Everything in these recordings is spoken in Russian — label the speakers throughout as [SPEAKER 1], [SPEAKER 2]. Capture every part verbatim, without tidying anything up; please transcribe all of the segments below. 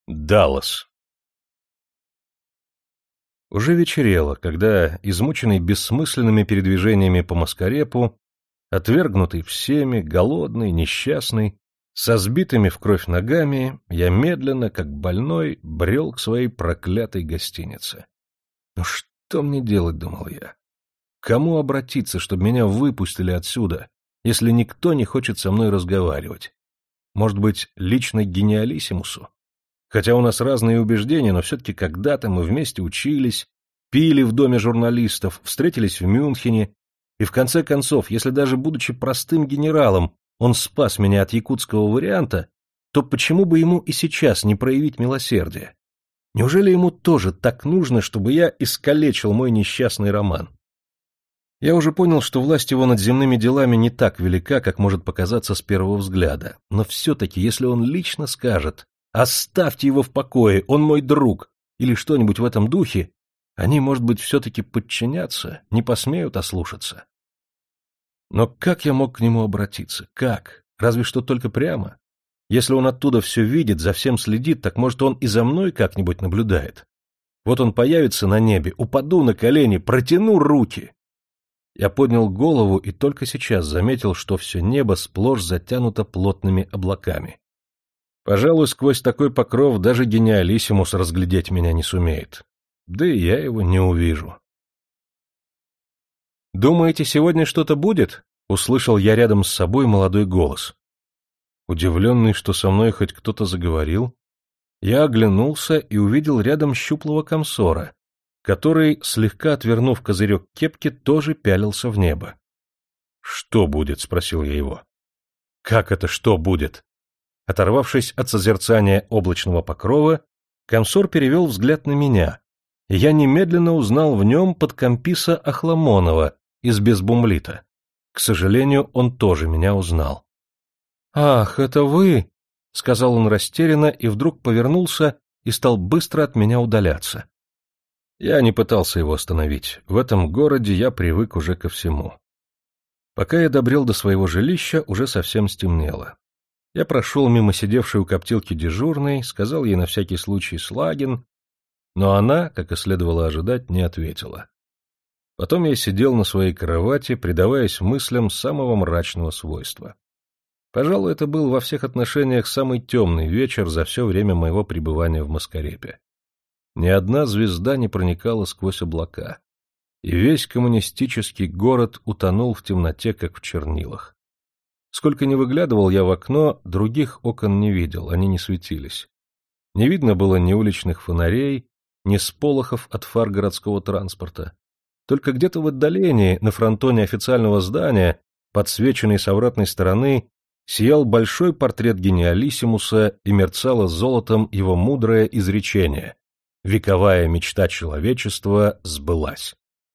[SPEAKER 1] Даллас. Уже вечерело, когда, измученный бессмысленными передвижениями по Маскарепу, отвергнутый всеми, голодный, несчастный, со сбитыми в кровь ногами, я медленно, как больной, брел к своей проклятой гостинице. Ну что мне делать, думал я? К кому обратиться, чтобы меня выпустили отсюда, если никто не хочет со мной разговаривать? Может быть, лично к гениалиссимусу? Хотя у нас разные убеждения, но все-таки когда-то мы вместе учились, пили в доме журналистов, встретились в Мюнхене, и в конце концов, если даже будучи простым генералом, он спас меня от якутского варианта, то почему бы ему и сейчас не проявить милосердие? Неужели ему тоже так нужно, чтобы я искалечил мой несчастный роман? Я уже понял, что власть его над земными делами не так велика, как может показаться с первого взгляда, но все-таки, если он лично скажет «Оставьте его в покое, он мой друг» или что-нибудь в этом духе, они, может быть, все-таки подчинятся, не посмеют ослушаться. Но как я мог к нему обратиться? Как? Разве что только прямо. Если он оттуда все видит, за всем следит, так, может, он и за мной как-нибудь наблюдает. Вот он появится на небе, упаду на колени, протяну руки. Я поднял голову и только сейчас заметил, что все небо сплошь затянуто плотными облаками. Пожалуй, сквозь такой покров даже гениалиссимус разглядеть меня не сумеет. Да и я его не увижу. «Думаете, сегодня что-то будет?» — услышал я рядом с собой молодой голос. Удивленный, что со мной хоть кто-то заговорил, я оглянулся и увидел рядом щуплого комсора, который, слегка отвернув козырек кепки, тоже пялился в небо. «Что будет?» — спросил я его. «Как это что будет?» Оторвавшись от созерцания облачного покрова, комсор перевел взгляд на меня, и я немедленно узнал в нем подкомписа Ахламонова из Безбумлита. К сожалению, он тоже меня узнал. «Ах, это вы!» — сказал он растерянно и вдруг повернулся и стал быстро от меня удаляться. Я не пытался его остановить. В этом городе я привык уже ко всему. Пока я добрел до своего жилища, уже совсем стемнело. Я прошел мимо сидевшей у коптилки дежурной, сказал ей на всякий случай «Слагин», но она, как и следовало ожидать, не ответила. Потом я сидел на своей кровати, предаваясь мыслям самого мрачного свойства. Пожалуй, это был во всех отношениях самый темный вечер за все время моего пребывания в Маскарепе. Ни одна звезда не проникала сквозь облака, и весь коммунистический город утонул в темноте, как в чернилах. Сколько ни выглядывал я в окно, других окон не видел, они не светились. Не видно было ни уличных фонарей, ни сполохов от фар городского транспорта. Только где-то в отдалении, на фронтоне официального здания, подсвеченный с обратной стороны, сиял большой портрет гениалиссимуса и мерцало золотом его мудрое изречение: «Вековая мечта человечества сбылась».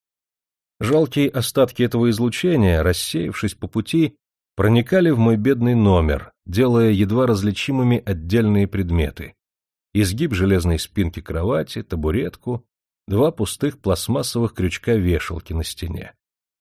[SPEAKER 1] Жалкие остатки этого излучения, рассеявшись по пути, проникали в мой бедный номер, делая едва различимыми отдельные предметы: изгиб железной спинки кровати, табуретку, два пустых пластмассовых крючка вешалки на стене.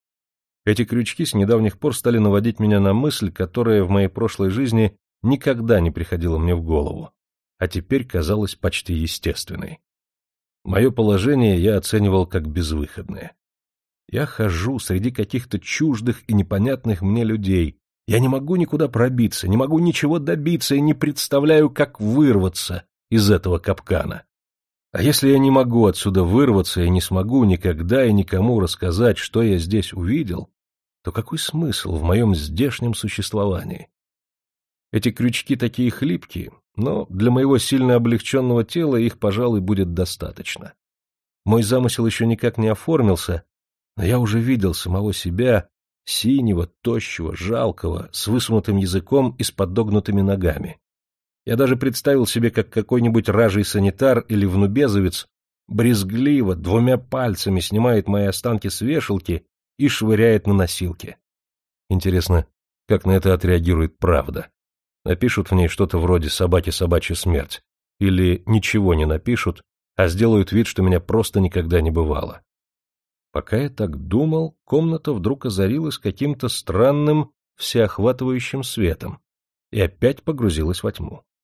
[SPEAKER 1] Эти крючки с недавних пор стали наводить меня на мысль, которая в моей прошлой жизни никогда не приходила мне в голову, а теперь казалась почти естественной. Мое положение я оценивал как безвыходное. Я хожу среди каких-то чуждых и непонятных мне людей. Я не могу никуда пробиться, не могу ничего добиться и не представляю, как вырваться из этого капкана. А если я не могу отсюда вырваться и не смогу никогда и никому рассказать, что я здесь увидел, то какой смысл в моем здешнем существовании? Эти крючки такие хлипкие, но для моего сильно облегченного тела их, пожалуй, будет достаточно. Мой замысел еще никак не оформился, но я уже видел самого себя, синего, тощего, жалкого, с высунутым языком и с подогнутыми ногами. Я даже представил себе, как какой-нибудь ражий санитар или внубезовец брезгливо двумя пальцами снимает мои останки с вешалки и швыряет на носилки. Интересно, как на это отреагирует правда? Напишут в ней что-то вроде «собаке собачья смерть» или ничего не напишут, а сделают вид, что меня просто никогда не бывало. Пока я так думал, комната вдруг озарилась каким-то странным, всеохватывающим светом и опять погрузилась во тьму.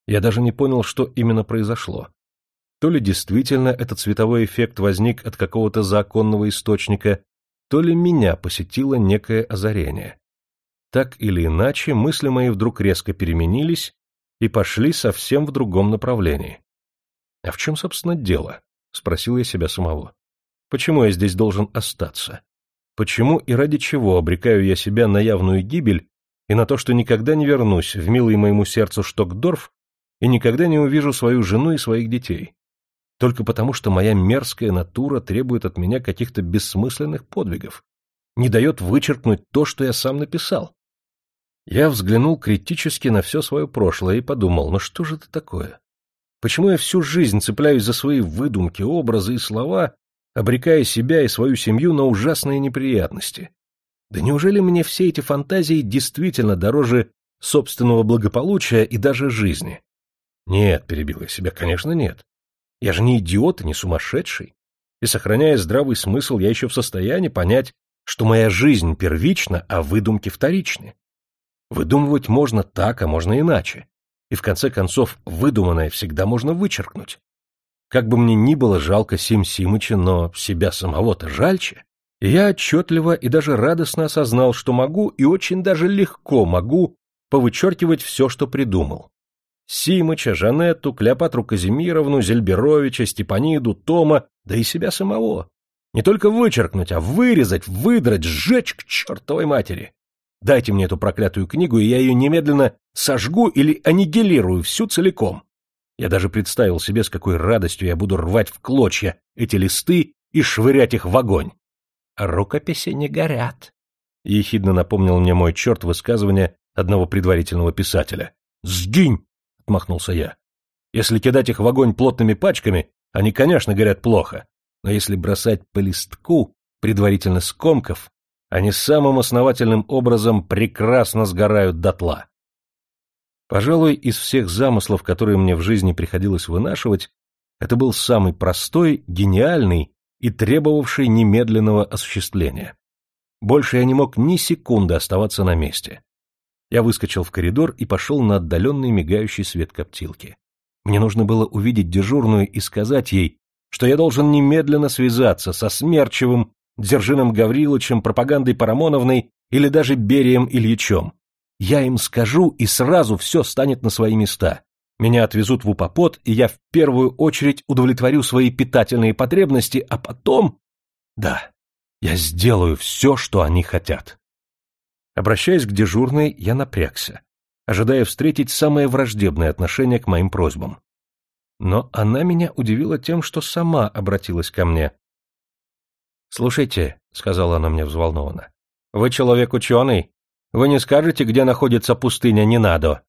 [SPEAKER 1] Я даже не понял, что именно произошло. То ли действительно этот световой эффект возник от какого-то законного источника, то ли меня посетило некое озарение. Так или иначе, мысли мои вдруг резко переменились и пошли совсем в другом направлении. «А в чем, собственно, дело?» — спросил я себя самого. «Почему я здесь должен остаться? Почему и ради чего обрекаю я себя на явную гибель и на то, что никогда не вернусь в милый моему сердцу Штокдорф и никогда не увижу свою жену и своих детей? Только потому, что моя мерзкая натура требует от меня каких-то бессмысленных подвигов, не дает вычеркнуть то, что я сам написал». Я взглянул критически на все свое прошлое и подумал, ну что же это такое? Почему я всю жизнь цепляюсь за свои выдумки, образы и слова, обрекая себя и свою семью на ужасные неприятности? Да неужели мне все эти фантазии действительно дороже собственного благополучия и даже жизни? Нет, перебил я себя, конечно, нет. Я же не идиот и не сумасшедший. И, сохраняя здравый смысл, я еще в состоянии понять, что моя жизнь первична, а выдумки вторичны. Выдумывать можно так, а можно иначе. И в конце концов, выдуманное всегда можно вычеркнуть. Как бы мне ни было жалко Сим Симыча, но себя самого-то жальче. И я отчетливо и даже радостно осознал, что могу и очень даже легко могу повычеркивать все, что придумал. Симыча, Жанетту, Клеопатру Казимировну, Зельберовича, Степаниду, Тома, да и себя самого. Не только вычеркнуть, а вырезать, выдрать, сжечь к чертовой матери. Дайте мне эту проклятую книгу, и я ее немедленно сожгу или аннигилирую всю целиком. Я даже представил себе, с какой радостью я буду рвать в клочья эти листы и швырять их в огонь. «Рукописи не горят», — ехидно напомнил мне мой черт высказывание одного предварительного писателя. «Сгинь!» — отмахнулся я. «Если кидать их в огонь плотными пачками, они, конечно, горят плохо, но если бросать по листку, предварительно скомкав, они самым основательным образом прекрасно сгорают дотла». Пожалуй, из всех замыслов, которые мне в жизни приходилось вынашивать, это был самый простой, гениальный и требовавший немедленного осуществления. Больше я не мог ни секунды оставаться на месте. Я выскочил в коридор и пошел на отдаленный мигающий свет коптилки. Мне нужно было увидеть дежурную и сказать ей, что я должен немедленно связаться со Смерчевым, Дзержином Гавриловичем, пропагандой Парамоновной или даже Берием Ильичем. Я им скажу, и сразу все станет на свои места. Меня отвезут в Упопот, и я в первую очередь удовлетворю свои питательные потребности, а потом... Да, я сделаю все, что они хотят. Обращаясь к дежурной, я напрягся, ожидая встретить самое враждебное отношение к моим просьбам. Но она меня удивила тем, что сама обратилась ко мне. «Слушайте», — сказала она мне взволнованно, — «вы человек ученый. Вы не скажете, где находится пустыня Ненадо?»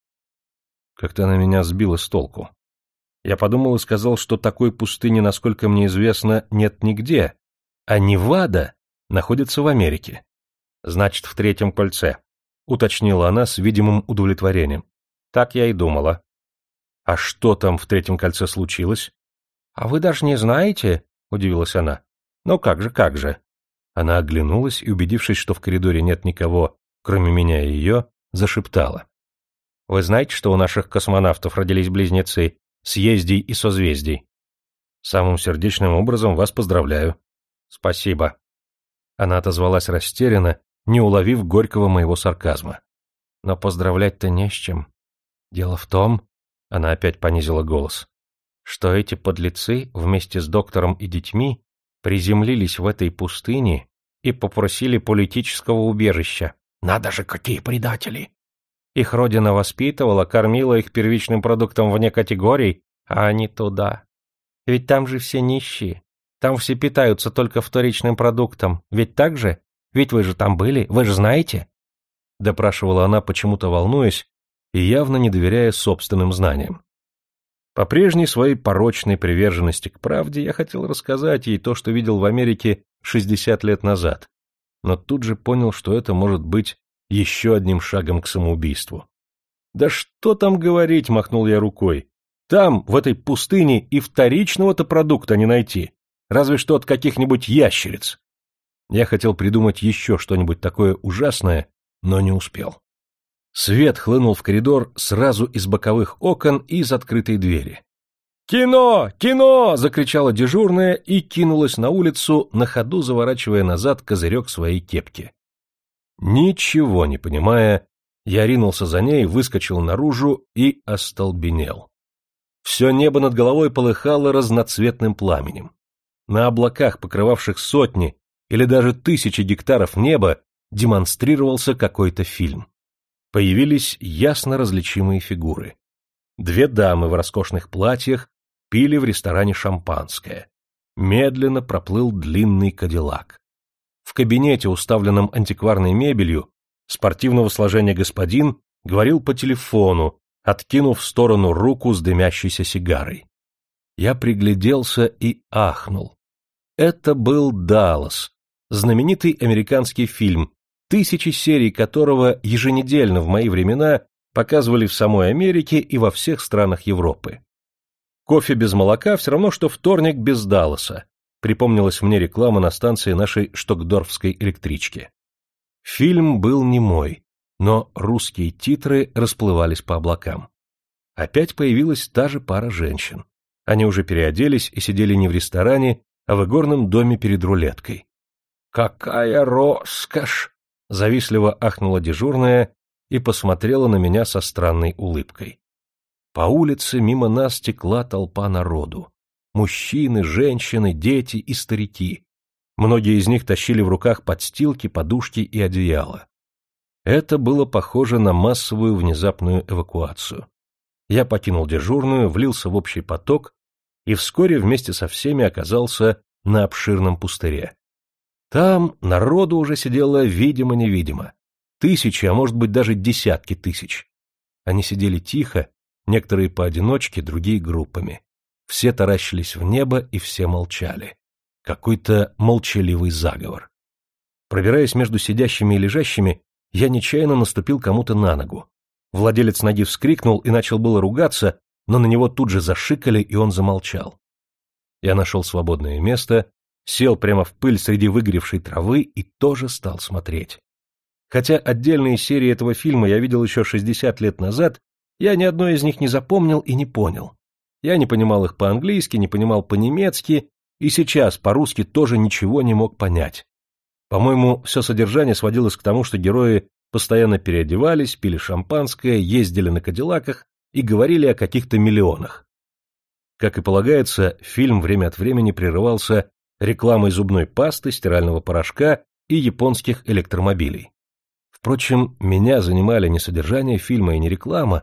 [SPEAKER 1] Как-то она меня сбила с толку. Я подумал и сказал, что такой пустыни, насколько мне известно, нет нигде, а Невада находится в Америке. «Значит, в Третьем кольце», — уточнила она с видимым удовлетворением. «Так я и думала». «А что там в Третьем кольце случилось?» «А вы даже не знаете?» — удивилась она. «Ну как же, как же». Она оглянулась и, убедившись, что в коридоре нет никого, кроме меня и ее, зашептала. «Вы знаете, что у наших космонавтов родились близнецы, Съездий и Созвездий?» «Самым сердечным образом вас поздравляю». «Спасибо». Она отозвалась растерянно, не уловив горького моего сарказма. «Но поздравлять-то не с чем. Дело в том...» — она опять понизила голос, «что эти подлецы вместе с доктором и детьми приземлились в этой пустыне и попросили политического убежища. Надо же, какие предатели! Их родина воспитывала, кормила их первичным продуктом вне категорий, а они туда. Ведь там же все нищие. Там все питаются только вторичным продуктом. Ведь так же? Ведь вы же там были, вы же знаете?» Допрашивала она, почему-то волнуясь и явно не доверяя собственным знаниям. По прежней своей порочной приверженности к правде я хотел рассказать ей то, что видел в Америке шестьдесят лет назад, но тут же понял, что это может быть еще одним шагом к самоубийству. «Да что там говорить», — махнул я рукой. «Там, в этой пустыне, и вторичного-то продукта не найти, разве что от каких-нибудь ящериц». Я хотел придумать еще что-нибудь такое ужасное, но не успел. Свет хлынул в коридор сразу из боковых окон и из открытой двери. «Кино! Кино!» — закричала дежурная и кинулась на улицу, на ходу заворачивая назад козырек своей кепки. Ничего не понимая, я ринулся за ней, выскочил наружу и остолбенел. Все небо над головой полыхало разноцветным пламенем. На облаках, покрывавших сотни или даже тысячи гектаров неба, демонстрировался какой-то фильм. Появились ясно различимые фигуры. Две дамы в роскошных платьях пили в ресторане шампанское. Медленно проплыл длинный кадиллак. В кабинете, уставленном антикварной мебелью, спортивного сложения господин говорил по телефону, откинув в сторону руку с дымящейся сигарой. Я пригляделся и ахнул. Это был «Даллас», знаменитый американский фильм, тысячи серий которого еженедельно в мои времена показывали в самой Америке и во всех странах Европы. Кофе без молока все равно, что вторник без Далласа, припомнилась мне реклама на станции нашей штокдорфской электрички. Фильм был немой, но русские титры расплывались по облакам. Опять появилась та же пара женщин. Они уже переоделись и сидели не в ресторане, а в игорном доме перед рулеткой. «Какая роскошь!» — завистливо ахнула дежурная и посмотрела на меня со странной улыбкой. По улице мимо нас текла толпа народу. Мужчины, женщины, дети и старики. Многие из них тащили в руках подстилки, подушки и одеяла. Это было похоже на массовую внезапную эвакуацию. Я покинул дежурную, влился в общий поток и вскоре вместе со всеми оказался на обширном пустыре. Там народу уже сидело видимо-невидимо. Тысячи, а может быть даже десятки тысяч. Они сидели тихо, некоторые поодиночке, другие группами. Все таращились в небо и все молчали. Какой-то молчаливый заговор. Пробираясь между сидящими и лежащими, я нечаянно наступил кому-то на ногу. Владелец ноги вскрикнул и начал было ругаться, но на него тут же зашикали, и он замолчал. Я нашел свободное место, сел прямо в пыль среди выгоревшей травы и тоже стал смотреть. Хотя отдельные серии этого фильма я видел еще шестьдесят лет назад, я ни одной из них не запомнил и не понял. Я не понимал их по-английски, не понимал по-немецки, и сейчас по-русски тоже ничего не мог понять. По-моему, все содержание сводилось к тому, что герои постоянно переодевались, пили шампанское, ездили на кадиллаках и говорили о каких-то миллионах. Как и полагается, фильм время от времени прерывался рекламой зубной пасты, стирального порошка и японских электромобилей. Впрочем, меня занимали не содержание фильма и не реклама,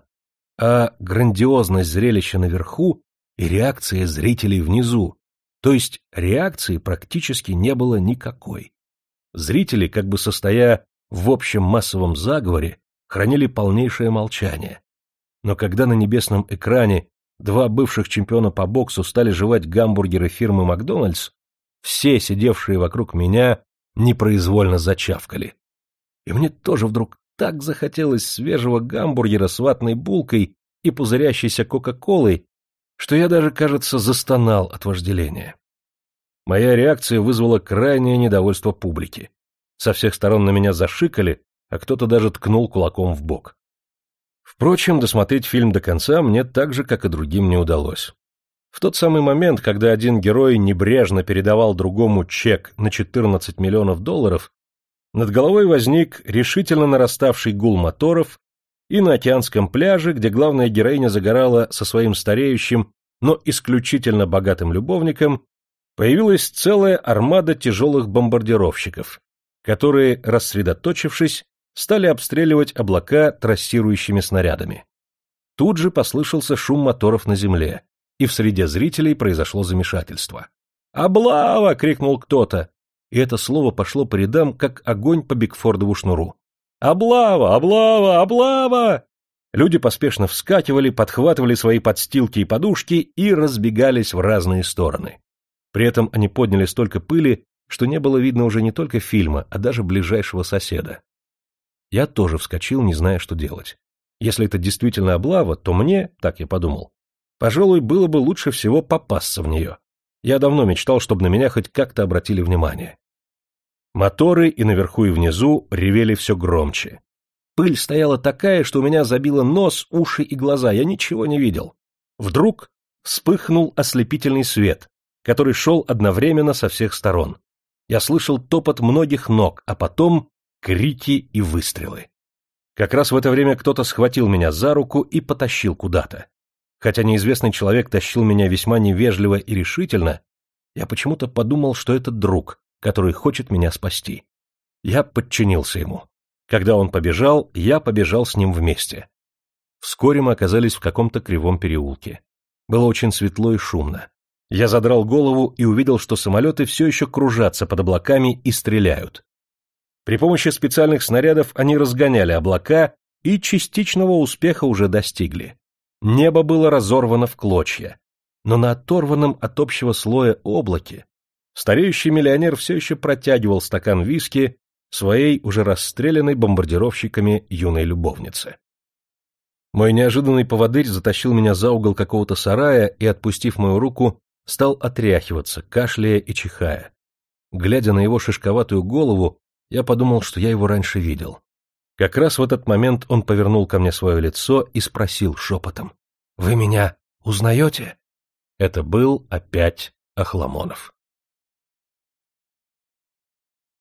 [SPEAKER 1] а грандиозность зрелища наверху и реакция зрителей внизу, то есть реакции практически не было никакой. Зрители, как бы состоя в общем массовом заговоре, хранили полнейшее молчание. Но когда на небесном экране два бывших чемпиона по боксу стали жевать гамбургеры фирмы «Макдональдс», все, сидевшие вокруг меня, непроизвольно зачавкали. И мне тоже вдруг так захотелось свежего гамбургера с ватной булкой и пузырящейся кока-колой, что я даже, кажется, застонал от вожделения. Моя реакция вызвала крайнее недовольство публики. Со всех сторон на меня зашикали, а кто-то даже ткнул кулаком в бок. Впрочем, досмотреть фильм до конца мне так же, как и другим, не удалось. В тот самый момент, когда один герой небрежно передавал другому чек на четырнадцать миллионов долларов, над головой возник решительно нараставший гул моторов, и на океанском пляже, где главная героиня загорала со своим стареющим, но исключительно богатым любовником, появилась целая армада тяжелых бомбардировщиков, которые, рассредоточившись, стали обстреливать облака трассирующими снарядами. Тут же послышался шум моторов на земле, и в среде зрителей произошло замешательство. «Облава!» — крикнул кто-то, и это слово пошло по рядам, как огонь по Бигфордову шнуру. «Облава! Облава! Облава!» Люди поспешно вскакивали, подхватывали свои подстилки и подушки и разбегались в разные стороны. При этом они подняли столько пыли, что не было видно уже не только фильма, а даже ближайшего соседа. Я тоже вскочил, не зная, что делать. Если это действительно облава, то мне, так я подумал, пожалуй, было бы лучше всего попасться в нее. Я давно мечтал, чтобы на меня хоть как-то обратили внимание. Моторы и наверху, и внизу ревели все громче. Пыль стояла такая, что у меня забило нос, уши и глаза, я ничего не видел. Вдруг вспыхнул ослепительный свет, который шел одновременно со всех сторон. Я слышал топот многих ног, а потом крики и выстрелы. Как раз в это время кто-то схватил меня за руку и потащил куда-то. Хотя неизвестный человек тащил меня весьма невежливо и решительно, я почему-то подумал, что это друг, который хочет меня спасти. Я подчинился ему. Когда он побежал, я побежал с ним вместе. Вскоре мы оказались в каком-то кривом переулке. Было очень светло и шумно. Я задрал голову и увидел, что самолеты все еще кружатся под облаками и стреляют. При помощи специальных снарядов они разгоняли облака и частичного успеха уже достигли. Небо было разорвано в клочья. Но на оторванном от общего слоя облаке стареющий миллионер все еще протягивал стакан виски своей уже расстрелянной бомбардировщиками юной любовнице. Мой неожиданный поводырь затащил меня за угол какого-то сарая и, отпустив мою руку, стал отряхиваться, кашляя и чихая. Глядя на его шишковатую голову, я подумал, что я его раньше видел. Как раз в этот момент он повернул ко мне свое лицо и спросил шепотом: «Вы меня узнаете?» Это был опять Охломонов.